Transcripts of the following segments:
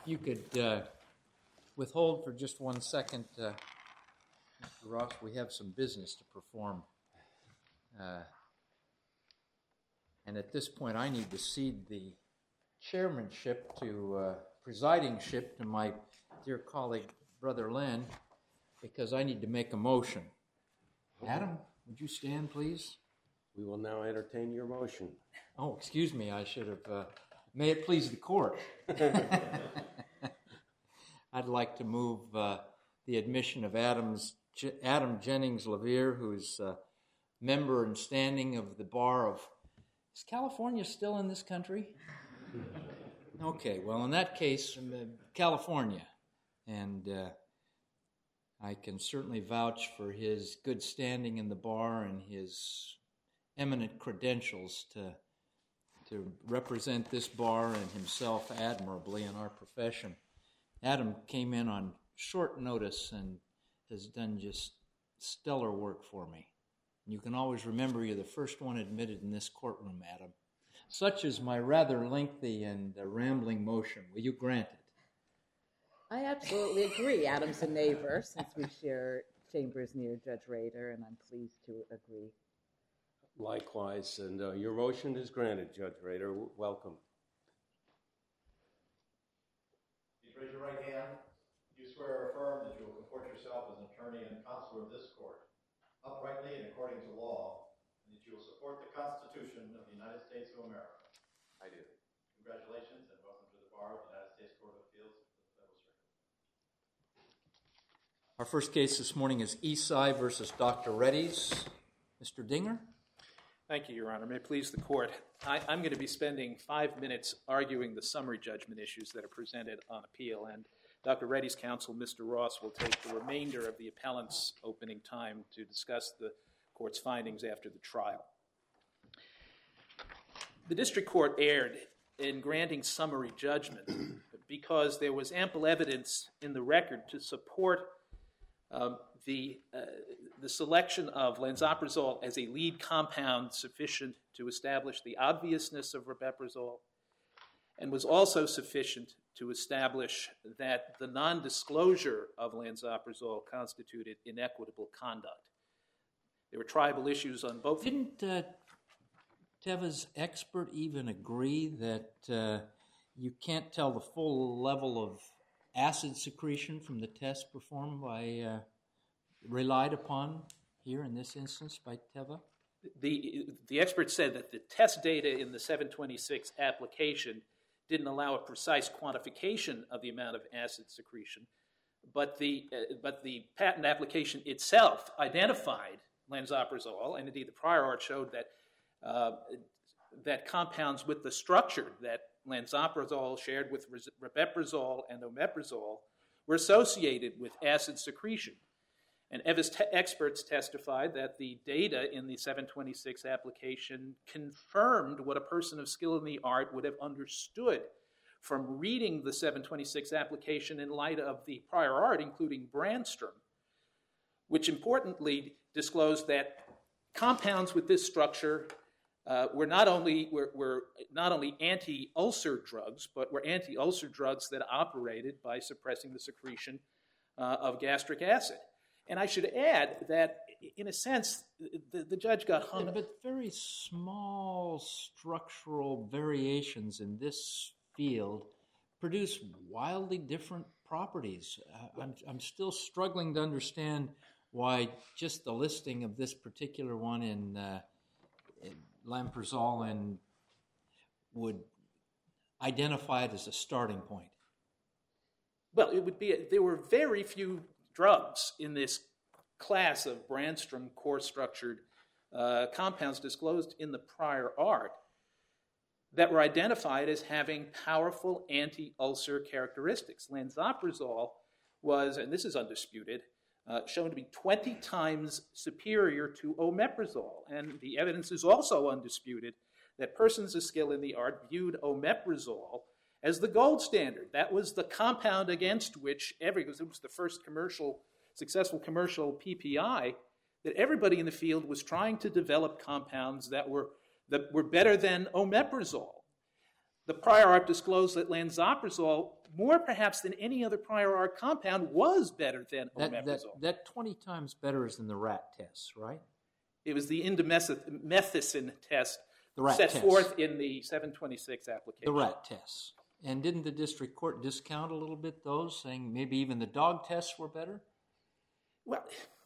you could withhold for just 1 second, Mr. Ross, we have some business to perform. And at this point, I need to cede the chairmanship to presidingship to my dear colleague, Brother Len, because I need to make a motion. Adam, would you stand, please? We will now entertain your motion. Oh, excuse me, I should have, may it please the court. I'd like to move the admission of Adam Jennings LaVere, who's a member and standing of the bar of, is California still in this country? Okay, well, in that case, California. And I can certainly vouch for his good standing in the bar and his eminent credentials to represent this bar and himself admirably in our profession. Adam came in on short notice and has done just stellar work for me. You can always remember you're the first one admitted in this courtroom, Adam. Such is my rather lengthy and rambling motion. Will you grant it? I absolutely agree. Adam's a neighbor since we share chambers near Judge Rader, and I'm pleased to agree. Likewise, and your motion is granted, Judge Rader. Welcome. Please raise your right hand. Do you swear or affirm that you will comport yourself as an attorney and counselor of this court, uprightly and according to law, and that you will support the Constitution of the United States of America? I do. Congratulations and welcome to the bar of the United States Court of Appeals for the Federal Circuit. Our first case this morning is Esai versus Dr. Reddy's. Mr. Dinger? Thank you, Your Honor. May it please the court. I'm going to be spending 5 minutes arguing the summary judgment issues that are presented on appeal, and Dr. Reddy's counsel, Mr. Ross, will take the remainder of the appellant's opening time to discuss the court's findings after the trial. The district court erred in granting summary judgment because there was ample evidence in the record to support the selection of lansoprazole as a lead compound sufficient to establish the obviousness of rabeprazole, and was also sufficient to establish that the non-disclosure of lansoprazole constituted inequitable conduct. There were tribal issues on both. Didn't Teva's expert even agree that you can't tell the full level of acid secretion from the test performed by, relied upon here in this instance by Teva? The expert said that the test data in the 726 application didn't allow a precise quantification of the amount of acid secretion, but the patent application itself identified lansoprazole, and indeed the prior art showed that compounds with the structure that lansoprazole shared with rabeprazole and omeprazole were associated with acid secretion. And Eva's experts testified that the data in the 726 application confirmed what a person of skill in the art would have understood from reading the 726 application in light of the prior art, including Brandstrom, which importantly disclosed that compounds with this structure were not only anti-ulcer drugs, but were anti-ulcer drugs that operated by suppressing the secretion of gastric acid. And I should add that, in a sense, the judge got hung up. But very small structural variations in this field produce wildly different properties. I'm still struggling to understand why just the listing of this particular one in lansoprazole would identify it as a starting point. Well, there were very few drugs in this class of Brandstrom core-structured compounds disclosed in the prior art that were identified as having powerful anti-ulcer characteristics. Lansoprazole was, and this is undisputed, shown to be 20 times superior to omeprazole. And the evidence is also undisputed that persons of skill in the art viewed omeprazole as the gold standard. That was the compound against which because it was the first successful commercial PPI, that everybody in the field was trying to develop compounds that were better than omeprazole. The prior art disclosed that lansoprazole more perhaps than any other prior art compound, was better than omeprazole. That 20 times better is than the rat tests, right? It was the indomethacin test set test. forth in the 726 application. The rat tests. And didn't the district court discount a little bit those, saying maybe even the dog tests were better? Well,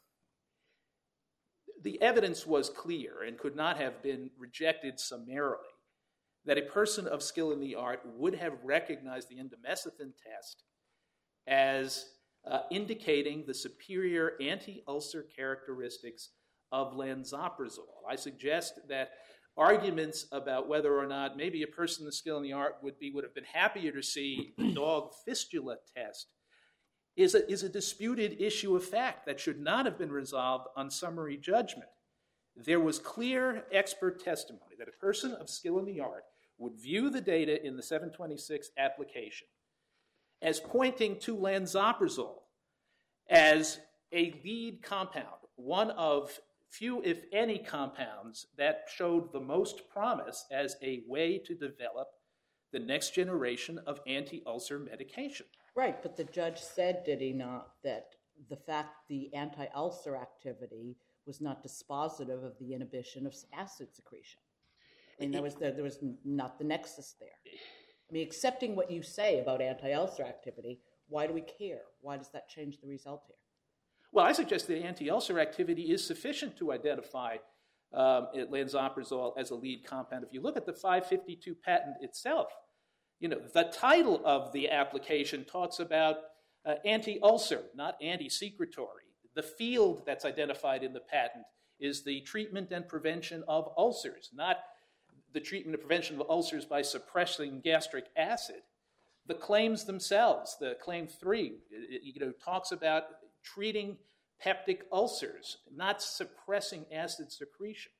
the evidence was clear and could not have been rejected summarily that a person of skill in the art would have recognized the indomethacin test as indicating the superior anti-ulcer characteristics of lansoprazole. I suggest that arguments about whether or not maybe a person of skill in the art would have been happier to see the dog fistula test is a disputed issue of fact that should not have been resolved on summary judgment. There was clear expert testimony that a person of skill in the art would view the data in the 726 application as pointing to lansoprazole as a lead compound, one of few, if any, compounds that showed the most promise as a way to develop the next generation of anti-ulcer medication. Right, but the judge said, did he not, that the fact the anti-ulcer activity was not dispositive of the inhibition of acid secretion. And there was not the nexus there. I mean, accepting what you say about anti-ulcer activity, why do we care? Why does that change the result here? Well, I suggest that anti-ulcer activity is sufficient to identify lansoprazole as a lead compound. If you look at the 552 patent itself, the title of the application talks about anti-ulcer, not anti-secretory. The field that's identified in the patent is the treatment and prevention of ulcers, not the treatment and prevention of ulcers by suppressing gastric acid. The claims themselves, the claim 3, talks about treating peptic ulcers, not suppressing acid secretion.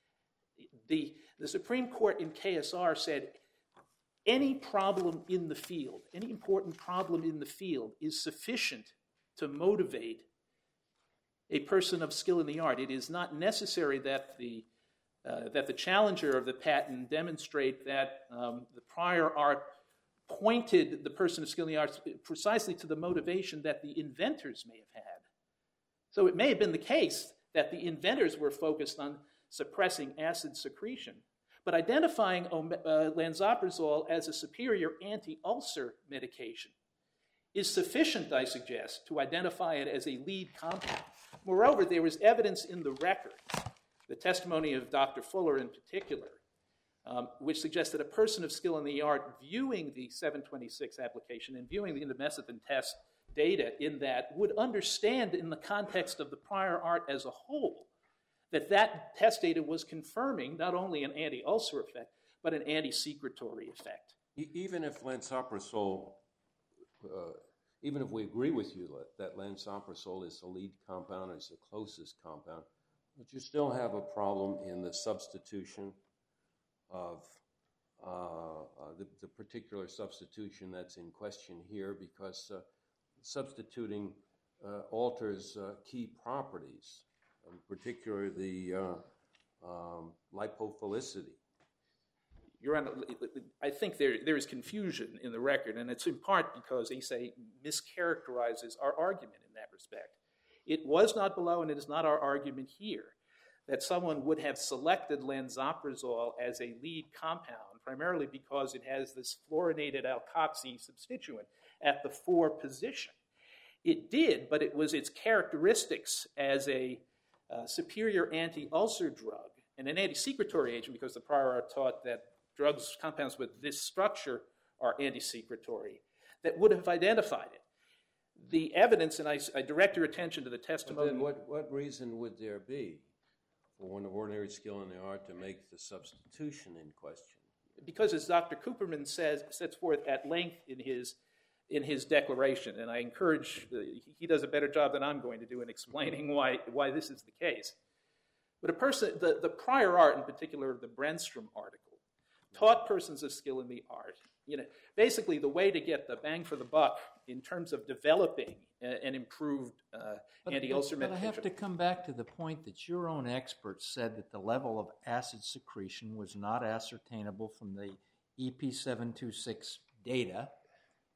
The Supreme Court in KSR said any problem in the field, any important problem in the field is sufficient to motivate a person of skill in the art. It is not necessary that the challenger of the patent demonstrate that the prior art pointed the person of skill in the arts precisely to the motivation that the inventors may have had. So it may have been the case that the inventors were focused on suppressing acid secretion, but identifying lansoprazole as a superior anti-ulcer medication is sufficient, I suggest, to identify it as a lead compound. Moreover, there was evidence in the record, the testimony of Dr. Fuller in particular, which suggests that a person of skill in the art viewing the 726 application and viewing the indomethacin test data in that would understand in the context of the prior art as a whole that test data was confirming not only an anti-ulcer effect, but an anti-secretory effect. Even if lansoprazole, even if we agree with you that lansoprazole is the lead compound, is the closest compound, but you still have a problem in the substitution of the particular substitution that's in question here, because substituting alters key properties, in particular the lipophilicity. Your Honor, I think there is confusion in the record, and it's in part because Issei mischaracterizes our argument in that respect. It was not below, and it is not our argument here, that someone would have selected lansoprazole as a lead compound, primarily because it has this fluorinated alkoxy substituent at the 4 position. It did, but it was its characteristics as a superior anti-ulcer drug and an anti-secretory agent, because the prior art taught that compounds with this structure are anti-secretory, that would have identified it. The evidence, and I direct your attention to the testimony. Then what reason would there be for one of ordinary skill in the art to make the substitution in question? Because as Dr. Cooperman sets forth at length in his declaration, and I encourage, he does a better job than I'm going to do in explaining why this is the case. But the prior art, in particular the Brenstrom article, taught persons of skill in the art, basically the way to get the bang for the buck in terms of developing an improved anti-ulcer medication. But I have to come back to the point that your own experts said that the level of acid secretion was not ascertainable from the EP726 data,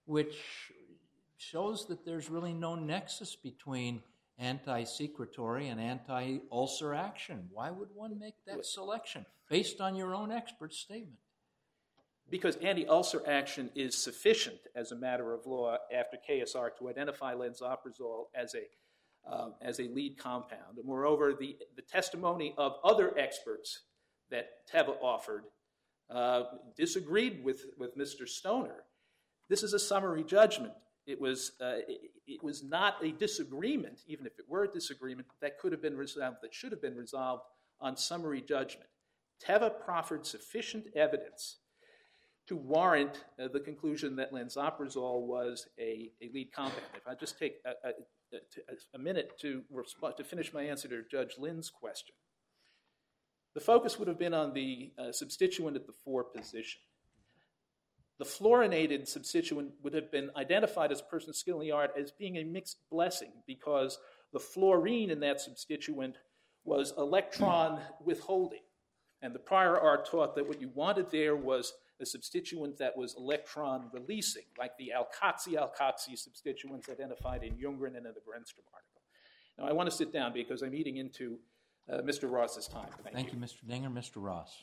which shows that there's really no nexus between anti-secretory and anti-ulcer action. Why would one make that selection based on your own expert statement? Because anti-ulcer action is sufficient as a matter of law after KSR to identify lansoprazole as a lead compound. And moreover, the testimony of other experts that Teva offered disagreed with Mr. Stoner. This is a summary judgment. It was not a disagreement, even if it were a disagreement, that could have been resolved, that should have been resolved on summary judgment. Teva proffered sufficient evidence to warrant the conclusion that lansoprazole was a lead compound. If I just take a minute to finish my answer to Judge Lynn's question, the focus would have been on the substituent at the 4 position. The fluorinated substituent would have been identified as a person of skill in the art as being a mixed blessing because the fluorine in that substituent was electron withholding. And the prior art taught that what you wanted there was a substituent that was electron releasing, like the alkoxy substituents identified in Ljunggren and in the Brenstrom article. Now, I want to sit down because I'm eating into Mr. Ross's time. Thank you, Mr. Dinger. Mr. Ross.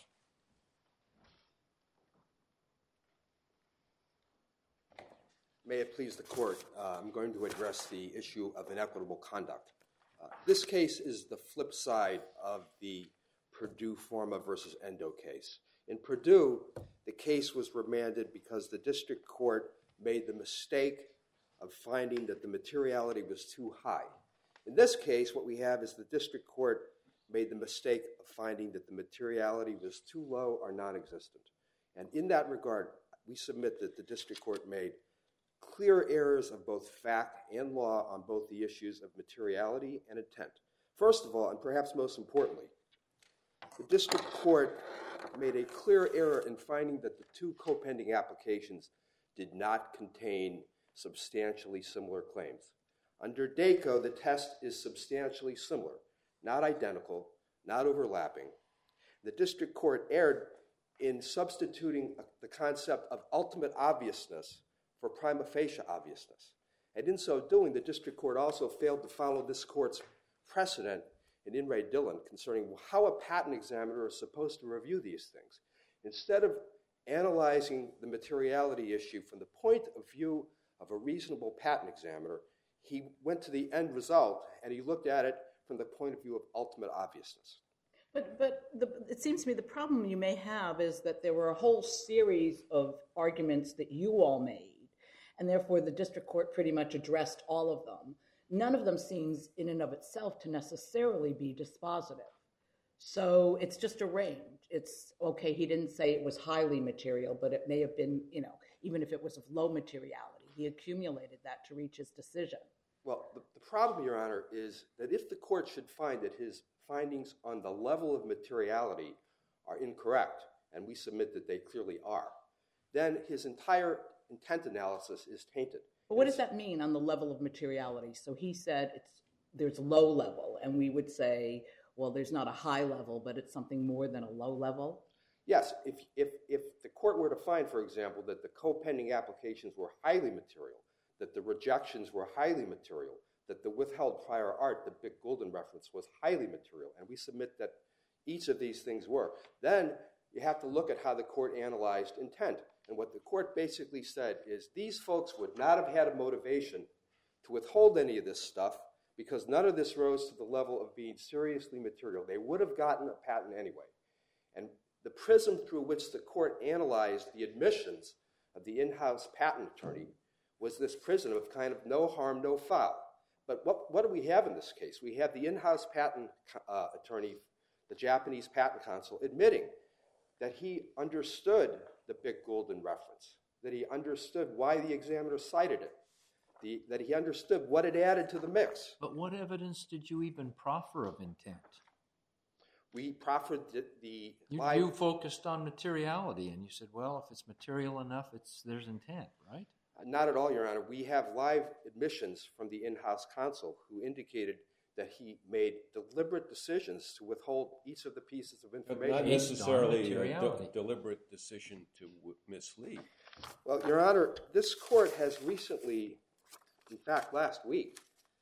May it please the court, I'm going to address the issue of inequitable conduct. This case is the flip side of the Purdue Forma versus Endo case. In Purdue, the case was remanded because the district court made the mistake of finding that the materiality was too high. In this case, what we have is the district court made the mistake of finding that the materiality was too low or non-existent. And in that regard, we submit that the district court made clear errors of both fact and law on both the issues of materiality and intent. First of all, and perhaps most importantly, the district court made a clear error in finding that the 2 co-pending applications did not contain substantially similar claims. Under DACO, the test is substantially similar, not identical, not overlapping. The district court erred in substituting the concept of ultimate obviousness for prima facie obviousness. And in so doing, the district court also failed to follow this court's precedent in In re Dillon concerning how a patent examiner is supposed to review these things. Instead of analyzing the materiality issue from the point of view of a reasonable patent examiner, he went to the end result and he looked at it from the point of view of ultimate obviousness. But it seems to me the problem you may have is that there were a whole series of arguments that you all made, and therefore the district court pretty much addressed all of them. None of them seems in and of itself to necessarily be dispositive. So it's just a range. It's, okay, he didn't say it was highly material, but it may have been, even if it was of low materiality. He accumulated that to reach his decision. Well, the problem, Your Honor, is that if the court should find that his findings on the level of materiality are incorrect, and we submit that they clearly are, then his entire intent analysis is tainted. But what does that mean on the level of materiality? So he said there's low level, and we would say, well, there's not a high level, but it's something more than a low level? Yes, if the court were to find, for example, that the co-pending applications were highly material, that the rejections were highly material, that the withheld prior art, the Bick Goulden reference, was highly material, and we submit that each of these things were, then you have to look at how the court analyzed intent. And what the court basically said is these folks would not have had a motivation to withhold any of this stuff because none of this rose to the level of being seriously material. They would have gotten a patent anyway. And the prism through which the court analyzed the admissions of the in-house patent attorney was this prism of kind of no harm, no foul. But what do we have in this case? We have the in-house patent attorney, the Japanese patent counsel, admitting that he understood the Bick Goulden reference, that he understood why the examiner cited it, that he understood what it added to the mix. But what evidence did you even proffer of intent? We proffered the You focused on materiality, and you said, well, if it's material enough, there's intent, right? Not at all, Your Honor. We have live admissions from the in-house counsel who indicated that he made deliberate decisions to withhold each of the pieces of information. But not necessarily a deliberate decision to mislead. Well, Your Honor, this court has recently, in fact, last week,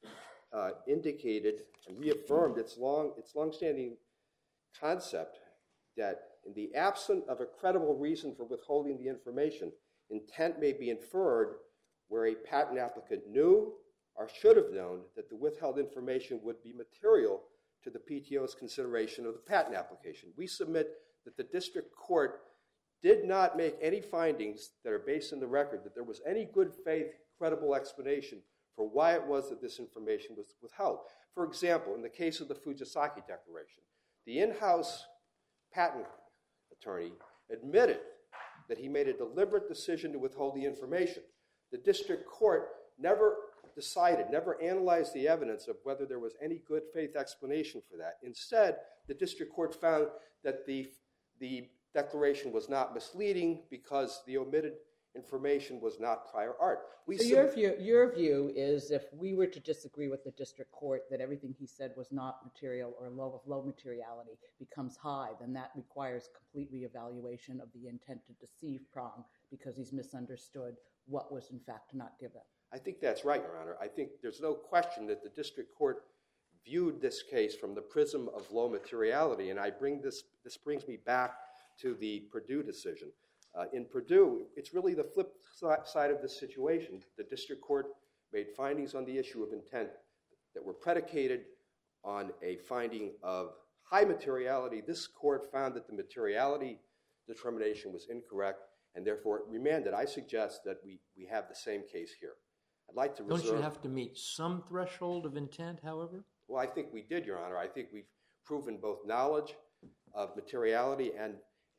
indicated and reaffirmed its longstanding concept that in the absence of a credible reason for withholding the information, intent may be inferred where a patent applicant knew or should have known that the withheld information would be material to the PTO's consideration of the patent application. We submit that the district court did not make any findings that are based on the record that there was any good faith, credible explanation for why it was that this information was withheld. For example, in the case of the Fujisaki Declaration, the in-house patent attorney admitted that he made a deliberate decision to withhold the information. The district court never analyzed the evidence of whether there was any good faith explanation for that. Instead, the district court found that the declaration was not misleading because the omitted information was not prior art. So your view is if we were to disagree with the district court that everything he said was not material or low materiality becomes high, then that requires complete reevaluation of the intent to deceive prong because he's misunderstood what was in fact not given. I think that's right, Your Honor. I think there's no question that the district court viewed this case from the prism of low materiality, and this brings me back to the Purdue decision. In Purdue, it's really the flip side of the situation. The district court made findings on the issue of intent that were predicated on a finding of high materiality. This court found that the materiality determination was incorrect, and therefore it remanded. I suggest that we have the same case here. I'd like to reserve... Don't you have to meet some threshold of intent, however? Well, I think we did, Your Honor. I think we've proven both knowledge of materiality and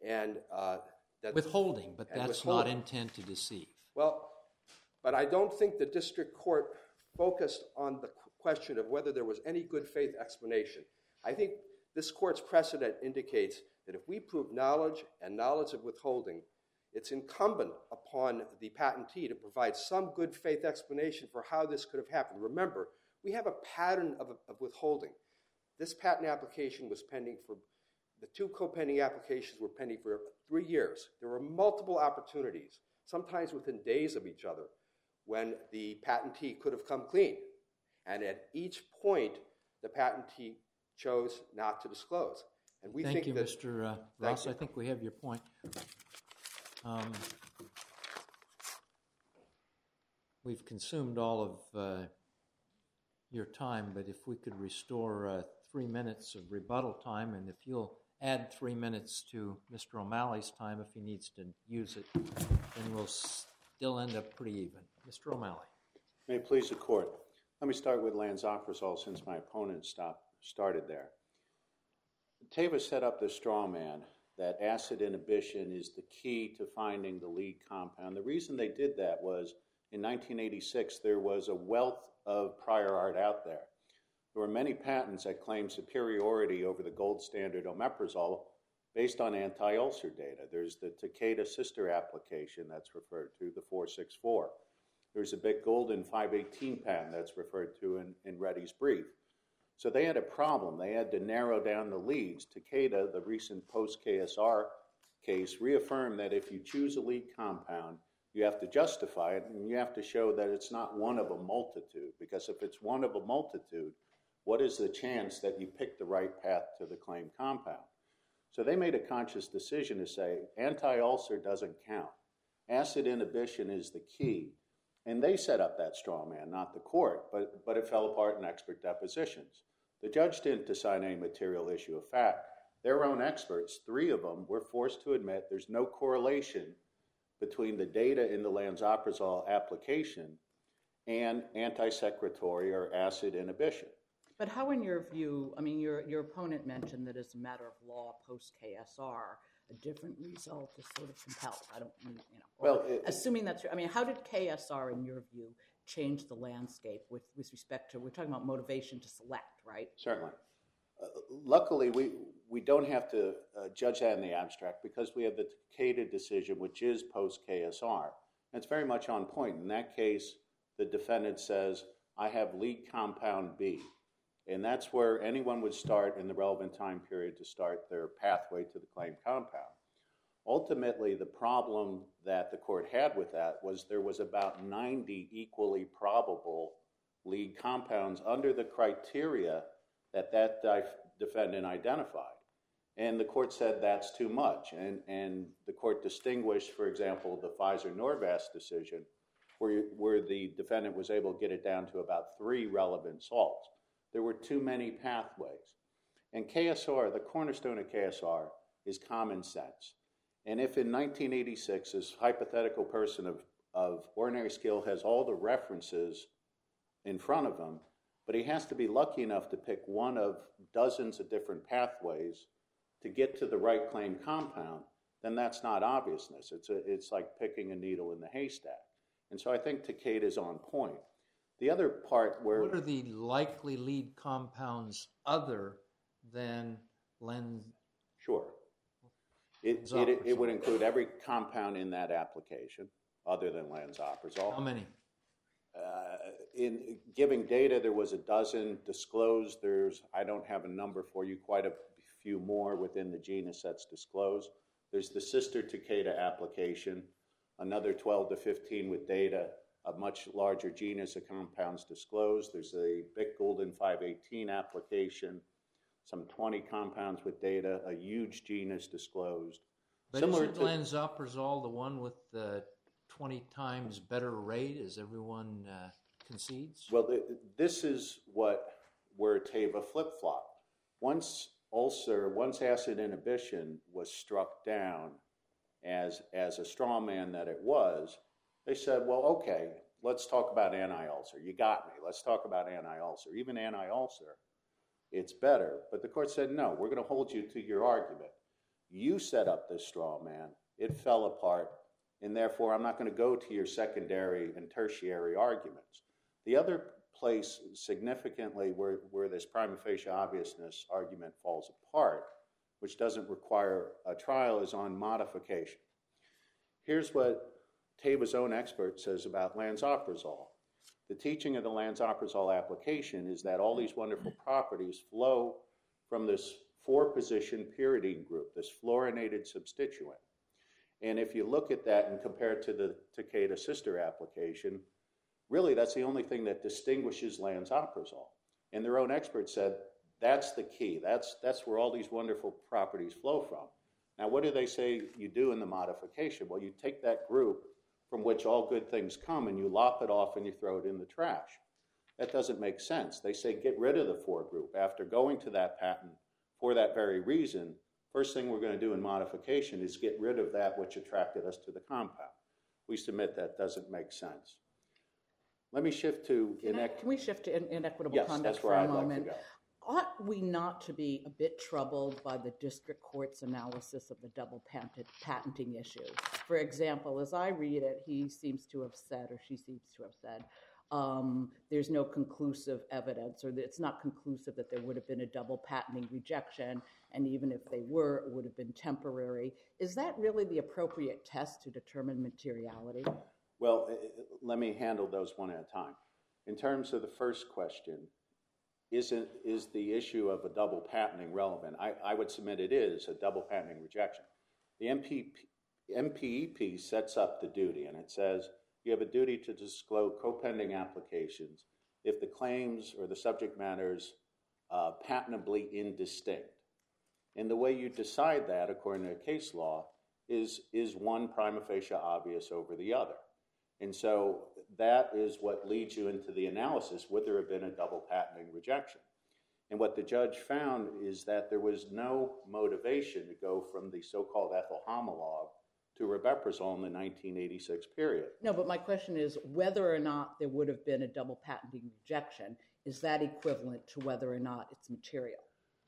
that withholding, but that's not intent to deceive. Well, but I don't think the district court focused on the question of whether there was any good faith explanation. I think this court's precedent indicates that if we prove knowledge and knowledge of withholding, it's incumbent upon the patentee to provide some good faith explanation for how this could have happened. Remember, we have a pattern of withholding. This patent application was pending for, the two co-pending applications were pending for 3 years. There were multiple opportunities, sometimes within days of each other, when the patentee could have come clean. And at each point, the patentee chose not to disclose. And we Thank think you, that, Mr. Ross. I think we have your point. We've consumed all of your time, but if we could restore 3 minutes of rebuttal time, and if you'll add 3 minutes to Mr. O'Malley's time if he needs to use it, then we'll still end up pretty even. Mr. O'Malley. May it please the court. Let me start with lansoprazole since my opponent started there. Teva set up the straw man that acid inhibition is the key to finding the lead compound. The reason they did that was in 1986 there was a wealth of prior art out there. There were many patents that claimed superiority over the gold standard omeprazole based on anti-ulcer data. There's the Takeda sister application that's referred to, the 464. There's a Bic Golden 518 patent that's referred to in Reddy's brief. So they had a problem. They had to narrow down the leads. Takeda, the recent post-KSR case, reaffirmed that if you choose a lead compound, you have to justify it, and you have to show that it's not one of a multitude, because if it's one of a multitude, what is the chance that you pick the right path to the claimed compound? So they made a conscious decision to say anti-ulcer doesn't count. Acid inhibition is the key. And they set up that straw man, not the court, but it fell apart in expert depositions. The judge didn't decide any material issue of fact. Their own experts, 3 of them, were forced to admit there's no correlation between the data in the lansoprazole application and anti-secretory or acid inhibition. But how, in your view, I mean, your opponent mentioned that as a matter of law, post-KSR, a different result is sort of compelled. I don't, you know. Well, assuming that's true, I mean, how did KSR, in your view, change the landscape with respect to, we're talking about motivation to select, right? Certainly. Luckily, we don't have to judge that in the abstract because we have the Takeda decision, which is post-KSR. And it's very much on point. In that case, the defendant says, I have lead compound B. And that's where anyone would start in the relevant time period to start their pathway to the claimed compound. Ultimately, the problem that the court had with that was there was about 90 equally probable lead compounds under the criteria that defendant identified. And the court said that's too much. And the court distinguished, for example, the Pfizer-Norvasc decision where the defendant was able to get it down to about 3 relevant salts. There were too many pathways. And KSR, the cornerstone of KSR, is common sense. And if in 1986 this hypothetical person of ordinary skill has all the references in front of him, but he has to be lucky enough to pick one of dozens of different pathways to get to the right claim compound, then that's not obviousness. It's like picking a needle in the haystack. And so I think Takeda is on point. The other part where... What are the likely lead compounds other than Len? Sure. It would include every compound in that application other than lansoprazole. How many? In giving data, there was a dozen disclosed. I don't have a number for you, quite a few more within the genus that's disclosed. There's the sister Takeda application, another 12 to 15 with data, a much larger genus of compounds disclosed. There's a Bic-Goulden 518 application, some 20 compounds with data, a huge genus disclosed. But isn't lansoprazole the one with the 20 times better rate, as everyone concedes? Well, this is where Teva flip-flopped. Once acid inhibition was struck down as a straw man that it was, they said, well, okay, let's talk about anti-ulcer. You got me. Let's talk about anti-ulcer. Even anti-ulcer, it's better. But the court said, no, we're going to hold you to your argument. You set up this straw man. It fell apart. And therefore, I'm not going to go to your secondary and tertiary arguments. The other place significantly where this prima facie obviousness argument falls apart, which doesn't require a trial, is on modification. Here's what Teva's own expert says about lansoprazole. The teaching of the lansoprazole application is that all these wonderful properties flow from this 4-position pyridine group, this fluorinated substituent. And if you look at that and compare it to the Takeda sister application, really that's the only thing that distinguishes lansoprazole. And their own expert said that's the key. That's where all these wonderful properties flow from. Now, what do they say you do in the modification? Well, you take that group from which all good things come and you lop it off and you throw it in the trash. That doesn't make sense. They say get rid of the 4 group. After going to that patent for that very reason, first thing we're going to do in modification is get rid of that which attracted us to the compound. We submit that doesn't make sense. Let me shift to... Can we shift to inequitable conduct for a moment? Like to go. Ought we not to be a bit troubled by the district court's analysis of the double patenting issue? For example, as I read it, he seems to have said, or she seems to have said, there's no conclusive evidence, or that it's not conclusive that there would have been a double patenting rejection, and even if they were, it would have been temporary. Is that really the appropriate test to determine materiality? Well, let me handle those one at a time. In terms of the first question, is the issue of a double patenting relevant? I would submit it is a double patenting rejection. The MPEP sets up the duty, and it says you have a duty to disclose co-pending applications if the claims or the subject matter is patentably indistinct. And the way you decide that, according to case law, is one prima facie obvious over the other. And so that is what leads you into the analysis, would there have been a double patenting rejection? And what the judge found is that there was no motivation to go from the so-called ethyl homolog to rabeprazole in the 1986 period. No, but my question is whether or not there would have been a double patenting rejection, is that equivalent to whether or not it's material?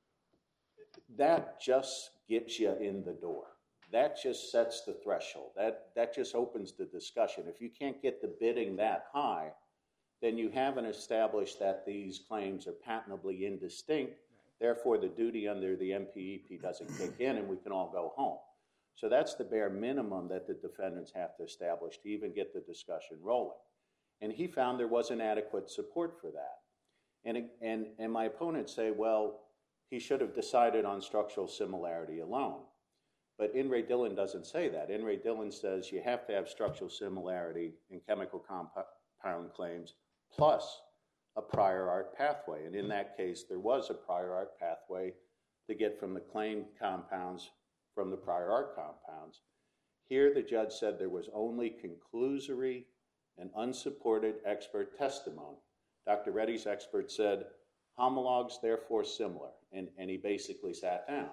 That just gets you in the door. That just sets the threshold. That just opens the discussion. If you can't get the bidding that high, then you haven't established that these claims are patentably indistinct. Therefore, the duty under the MPEP doesn't kick in and we can all go home. So that's the bare minimum that the defendants have to establish to even get the discussion rolling. And he found there wasn't adequate support for that. And my opponents say, well, he should have decided on structural similarity alone. But In re Dillon doesn't say that. In re Dillon says you have to have structural similarity in chemical compound claims plus a prior art pathway. And in that case, there was a prior art pathway to get from the claimed compounds from the prior art compounds. Here, the judge said there was only conclusory and unsupported expert testimony. Dr. Reddy's expert said, homologs, therefore similar, and he basically sat down.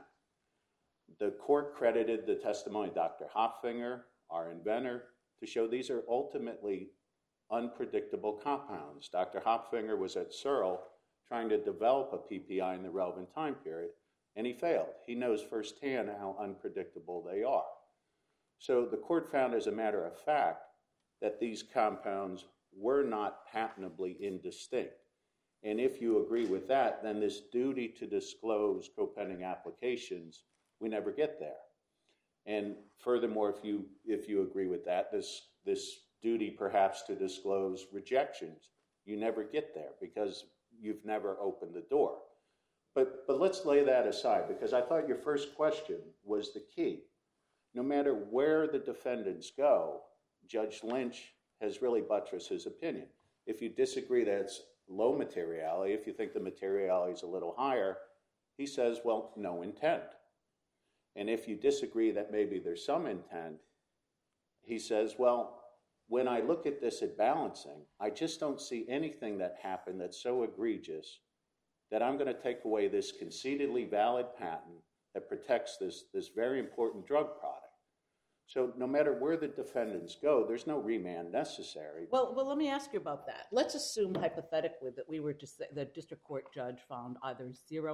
The court credited the testimony of Dr. Hopfinger, our inventor, to show these are ultimately unpredictable compounds. Dr. Hopfinger was at Searle trying to develop a PPI in the relevant time period, and he failed. He knows firsthand how unpredictable they are. So the court found, as a matter of fact, that these compounds were not patentably indistinct. And if you agree with that, then this duty to disclose co-pending applications, we never get there. And furthermore, if you agree with that, this duty perhaps to disclose rejections, you never get there because you've never opened the door. But let's lay that aside, because I thought your first question was the key. No matter where the defendants go, Judge Lynch has really buttressed his opinion. If you disagree that it's low materiality, if you think the materiality is a little higher, he says, well, no intent. And if you disagree that maybe there's some intent, he says, well, when I look at this at balancing, I just don't see anything that happened that's so egregious that I'm going to take away this conceitedly valid patent that protects this very important drug product. So no matter where the defendants go, there's no remand necessary. Well, let me ask you about that. Let's assume hypothetically that we were to say the district court judge found either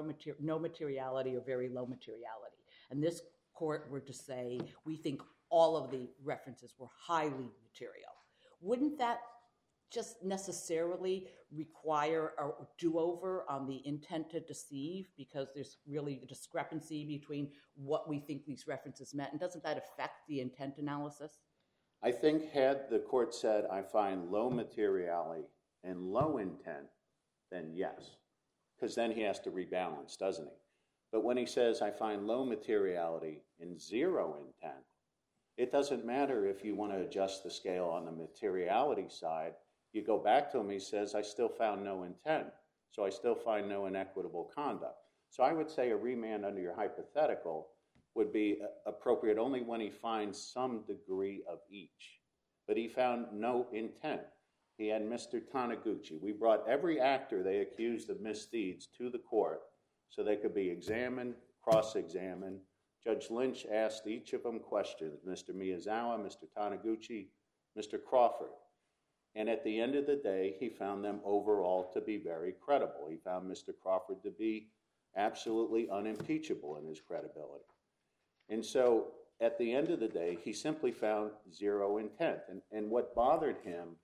no materiality or very low materiality. And this court were to say, we think all of the references were highly material. Wouldn't that just necessarily require a do-over on the intent to deceive, because there's really a discrepancy between what we think these references meant? And doesn't that affect the intent analysis? I think had the court said, I find low materiality and low intent, then yes, because then he has to rebalance, doesn't he? But when he says, I find low materiality and zero intent, it doesn't matter if you want to adjust the scale on the materiality side. You go back to him, he says, I still found no intent, so I still find no inequitable conduct. So I would say a remand under your hypothetical would be appropriate only when he finds some degree of each. But he found no intent. He had Mr. Taniguchi. We brought every actor they accused of misdeeds to the court so they could be examined, cross-examined. Judge Lynch asked each of them questions, Mr. Miyazawa, Mr. Taniguchi, Mr. Crawford. And at the end of the day, he found them overall to be very credible. He found Mr. Crawford to be absolutely unimpeachable in his credibility. And so at the end of the day, he simply found zero intent. And what bothered him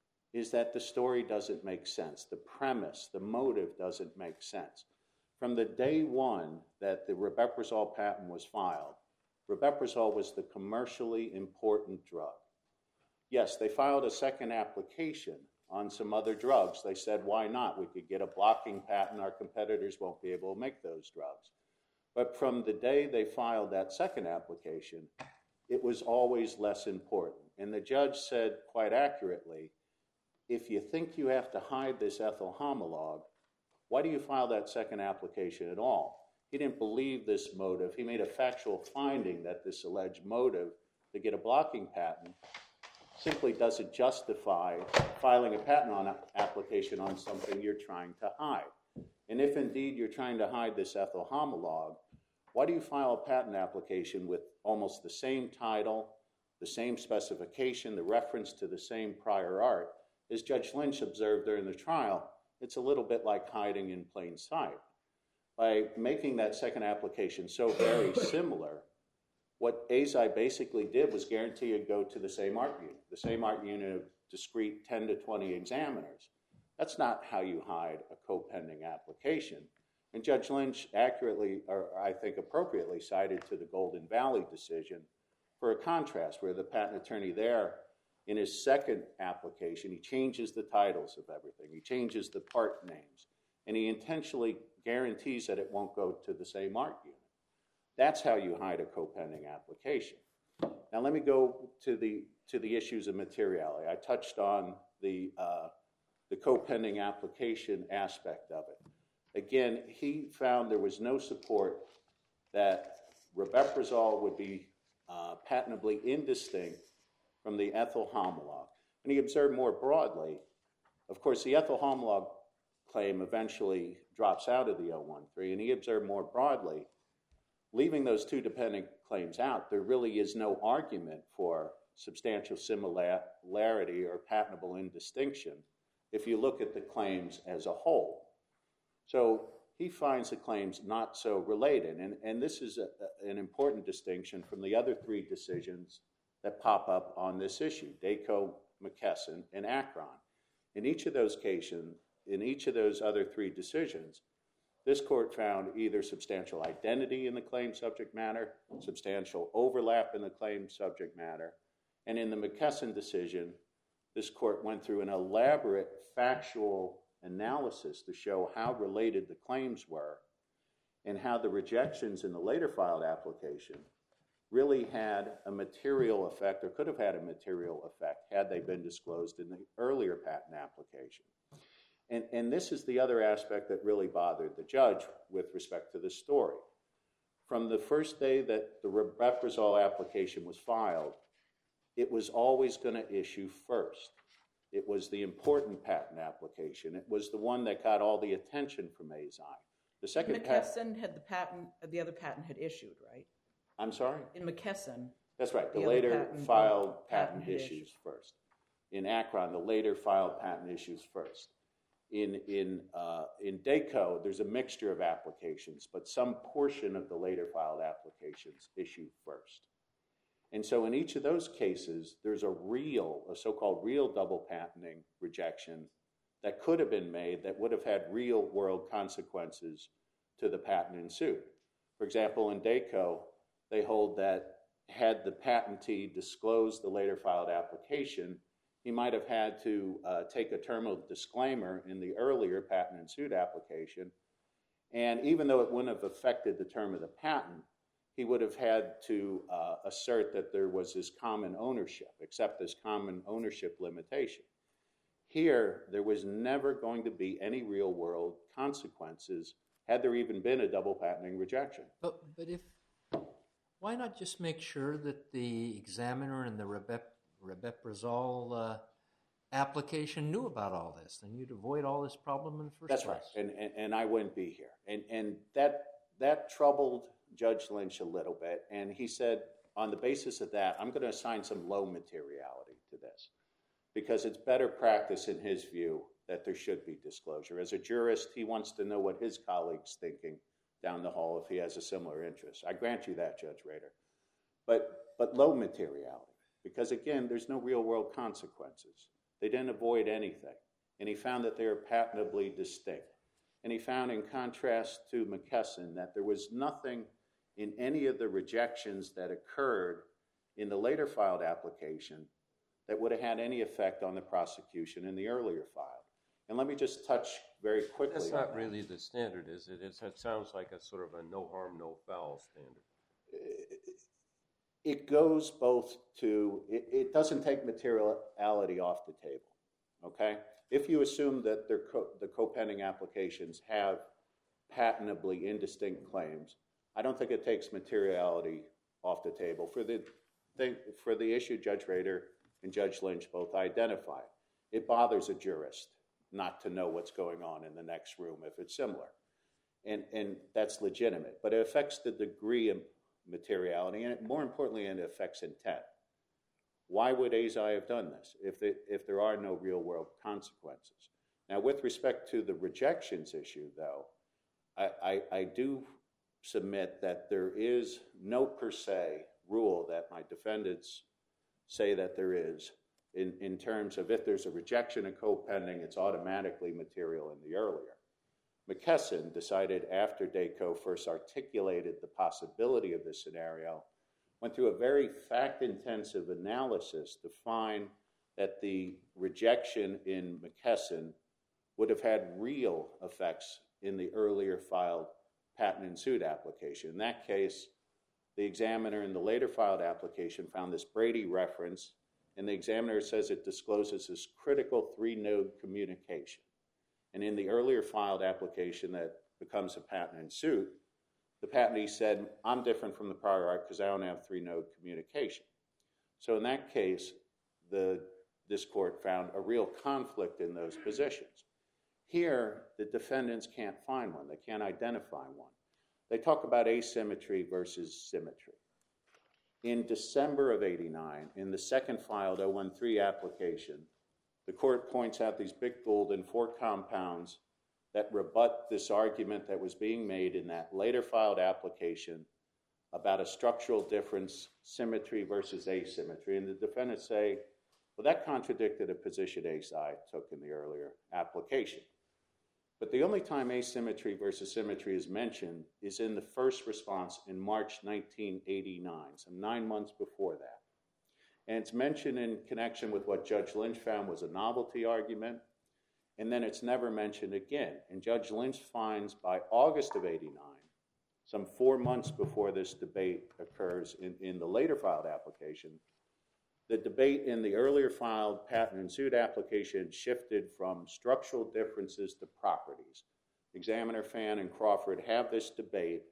is that the story doesn't make sense. The premise, the motive doesn't make sense. From the day one that the Rabeprazole patent was filed, Rabeprazole was the commercially important drug. Yes, they filed a second application on some other drugs. They said, why not? We could get a blocking patent. Our competitors won't be able to make those drugs. But from the day they filed that second application, it was always less important. And the judge said quite accurately, if you think you have to hide this ethyl homologue, why do you file that second application at all? He didn't believe this motive. He made a factual finding that this alleged motive to get a blocking patent simply doesn't justify filing a patent application on something you're trying to hide. And if indeed you're trying to hide this ethyl homologue, why do you file a patent application with almost the same title, the same specification, the reference to the same prior art? As Judge Lynch observed during the trial, it's a little bit like hiding in plain sight. By making that second application so very similar, what Eisai basically did was guarantee you'd go to the same art unit of discrete 10 to 20 examiners. That's not how you hide a co-pending application. And Judge Lynch accurately, or I think appropriately, cited to the Golden Valley decision for a contrast where the patent attorney there, in his second application, he changes the titles of everything. He changes the part names. And he intentionally guarantees that it won't go to the same art unit. That's how you hide a co-pending application. Now let me go to the issues of materiality. I touched on the co-pending application aspect of it. Again, he found there was no support that rabeprazole would be patentably indistinct from the ethyl homolog. And he observed more broadly, of course, the ethyl homolog claim eventually drops out of the 013, and he observed more broadly, leaving those two dependent claims out, there really is no argument for substantial similarity or patentable indistinction if you look at the claims as a whole. So he finds the claims not so related, and this is an important distinction from the other three decisions that pop up on this issue, Dacot, McKesson, and Akron. In each of those cases, in each of those other three decisions, this court found either substantial identity in the claim subject matter, substantial overlap in the claim subject matter, and in the McKesson decision, this court went through an elaborate factual analysis to show how related the claims were and how the rejections in the later filed application really had a material effect or could have had a material effect had they been disclosed in the earlier patent application. And this is the other aspect that really bothered the judge with respect to this story. From the first day that the rabeprazole application was filed, it was always going to issue first. It was the important patent application. It was the one that got all the attention from Eisai. The second McKesson had the patent, the other patent had issued, right? I'm sorry? In McKesson. That's right. The later filed patent issues first. In Akron, the later filed patent issues first. In Dacot, there's a mixture of applications, but some portion of the later filed applications issue first. And so in each of those cases, there's a so-called real double patenting rejection that could have been made that would have had real world consequences to the patent in suit. For example, in Dacot, they hold that had the patentee disclosed the later filed application, he might have had to take a terminal disclaimer in the earlier patent in suit application. And even though it wouldn't have affected the term of the patent, he would have had to assert that there was this common ownership, accept this common ownership limitation. Here, there was never going to be any real world consequences had there even been a double patenting rejection. But why not just make sure that the examiner and the rabeprazole application knew about all this? Then you'd avoid all this problem in the first place. That's right, and I wouldn't be here. And that troubled Judge Lynch a little bit, and he said, on the basis of that, I'm going to assign some low materiality to this, because it's better practice in his view that there should be disclosure. As a jurist, he wants to know what his colleague's thinking down the hall if he has a similar interest. I grant you that, Judge Rader. But low materiality, because again, there's no real world consequences. They didn't avoid anything, and he found that they are patentably distinct. And he found, in contrast to McKesson, that there was nothing in any of the rejections that occurred in the later filed application that would have had any effect on the prosecution in the earlier filed. And let me just touch very quickly on that. That's not really the standard, is it? It sounds like a sort of a no harm, no foul standard. It goes both to, it doesn't take materiality off the table, okay? If you assume that the co-pending applications have patentably indistinct claims, I don't think it takes materiality off the table for the issue Judge Rader and Judge Lynch both identified. It bothers a jurist not to know what's going on in the next room if it's similar. And that's legitimate. But it affects the degree of materiality, and more importantly, it affects intent. Why would Eisai have done this if there are no real world consequences? Now, with respect to the rejections issue, though, I do submit that there is no per se rule that my defendants say that there is in terms of if there's a rejection of co-pending, it's automatically material in the earlier. McKesson decided after Dacot first articulated the possibility of this scenario, went through a very fact-intensive analysis to find that the rejection in McKesson would have had real effects in the earlier filed patent in suit application. In that case, the examiner in the later filed application found this Brady reference, and the examiner says it discloses this critical 3-node communication. And in the earlier filed application that becomes a patent in suit, the patentee said, I'm different from the prior art because I don't have 3-node communication. So in that case, this court found a real conflict in those positions. Here, the defendants can't find one. They can't identify one. They talk about asymmetry versus symmetry. In December of '89, in the second filed 013 application, the court points out these big golden 4 compounds that rebut this argument that was being made in that later filed application about a structural difference, symmetry versus asymmetry. And the defendants say, well, that contradicted a position ASI took in the earlier application. But the only time asymmetry versus symmetry is mentioned is in the first response in March 1989, some 9 months before that. And it's mentioned in connection with what Judge Lynch found was a novelty argument, and then it's never mentioned again. And Judge Lynch finds by August of '89, some 4 months before this debate occurs in the later filed application, the debate in the earlier filed patent and suit application shifted from structural differences to properties. Examiner Fan and Crawford have this debate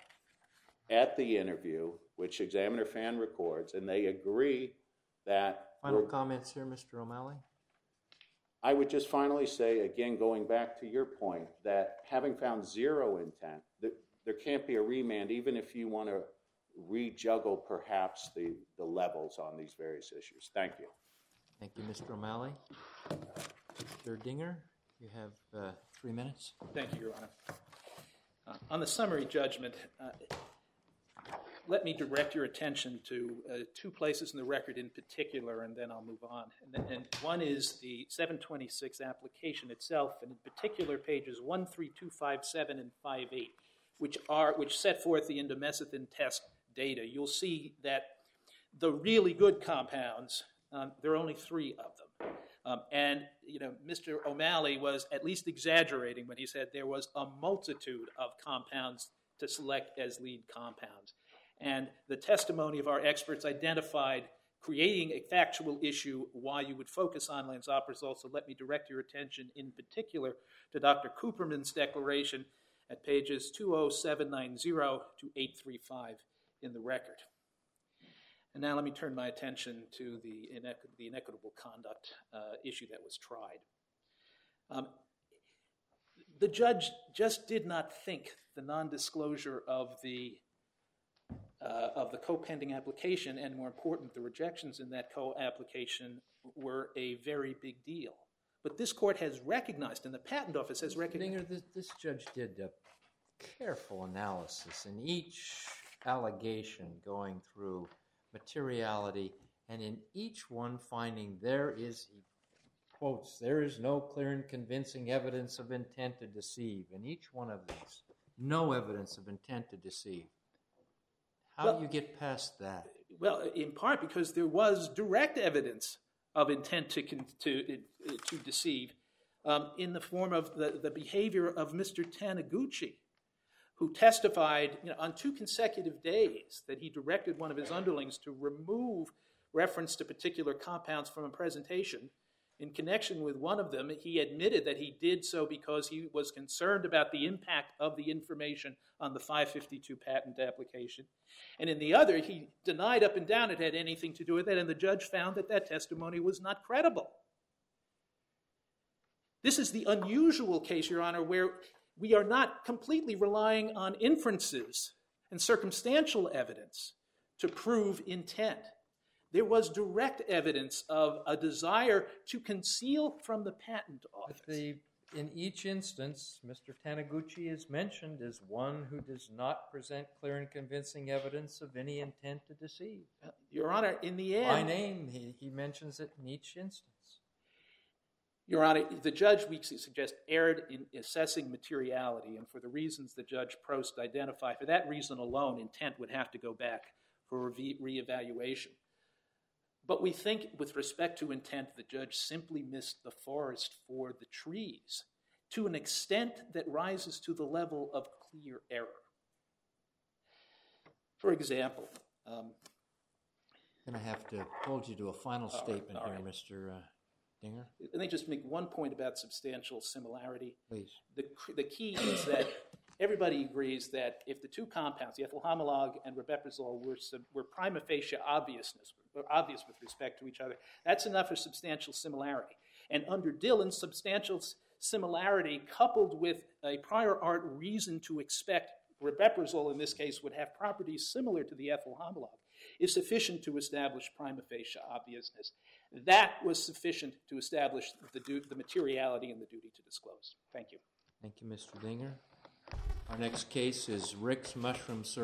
at the interview, which Examiner Fan records, and they agree that... Final comments here, Mr. O'Malley? I would just finally say, again, going back to your point, that having found zero intent, there can't be a remand, even if you want to rejuggle perhaps the levels on these various issues. Thank you. Thank you, Mr. O'Malley. Mr. Dinger, you have 3 minutes. Thank you, Your Honor. On the summary judgment, let me direct your attention to 2 places in the record in particular, and then I'll move on. And one is the 726 application itself, and in particular pages 13257 and 58, which set forth the indomethacin test data. You'll see that the really good compounds, there are only 3 of them. And Mr. O'Malley was at least exaggerating when he said there was a multitude of compounds to select as lead compounds. And the testimony of our experts identified creating a factual issue why you would focus on lansoprazole. So let me direct your attention in particular to Dr. Cooperman's declaration at pages 20790 to 835 in the record. And now let me turn my attention to the inequitable conduct issue that was tried. The judge just did not think the nondisclosure of the co-pending application, and more important, the rejections in that co-application were a very big deal. But this court has recognized, and the Patent Office has recognized... Dinger, this judge did a careful analysis in each allegation going through materiality, and in each one finding there is, he quotes, there is no clear and convincing evidence of intent to deceive. In each one of these, no evidence of intent to deceive. How do you get past that? Well, in part because there was direct evidence of intent to deceive in the form of the behavior of Mr. Taniguchi, who testified on 2 consecutive days that he directed one of his underlings to remove reference to particular compounds from a presentation. In connection with one of them, he admitted that he did so because he was concerned about the impact of the information on the 552 patent application. And in the other, he denied up and down it had anything to do with it, and the judge found that that testimony was not credible. This is the unusual case, Your Honor, where we are not completely relying on inferences and circumstantial evidence to prove intent. There was direct evidence of a desire to conceal from the Patent Office. But in each instance, Mr. Taniguchi is mentioned as one who does not present clear and convincing evidence of any intent to deceive. Your Honor, in the end... By name, he mentions it in each instance. Your Honor, the judge, we suggest, erred in assessing materiality, and for the reasons that Judge Prost identified, for that reason alone, intent would have to go back for reevaluation. But we think, with respect to intent, the judge simply missed the forest for the trees to an extent that rises to the level of clear error. For example, I'm going to have to hold you to a final statement all here, right. Mr. Dinger. let me just make one point about substantial similarity. Please. The key is that everybody agrees that if the two compounds, the ethyl homolog and rabeprazole, were prima facie obvious with respect to each other, that's enough for substantial similarity. And under Dillon, substantial similarity coupled with a prior art reason to expect rabeprazole in this case would have properties similar to the ethyl homolog is sufficient to establish prima facie obviousness. That was sufficient to establish the materiality and the duty to disclose. Thank you. Thank you, Mr. Dinger. Our next case is Rick's Mushroom Syrup.